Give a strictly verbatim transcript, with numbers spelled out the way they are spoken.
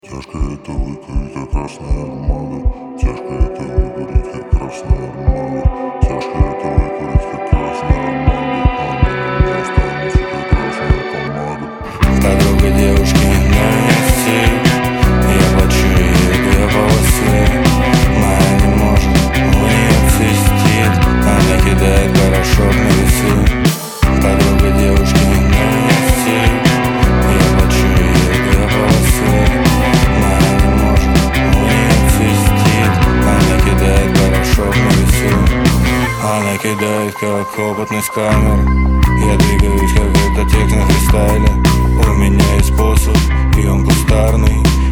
Тяжко это выкурить, как красная армада. Тяжко это выкурить, как красная армада. Тяжко это выкурить, как красная армада. Она на мне останется, как красная помада. Подруга девушки, но не стиль. Я плачу ей две полосы. Моя не может, у нее цистит. Она кидает порошок на весы. Подруга девушки, но не стиль. Я плачу ей две полосы. Моя не может, у нее цистит. Она кидает порошок на весы. Она кидает как опытный сканер. Я двигаюсь как это техно фристайле. У меня есть способ, и он кустарный.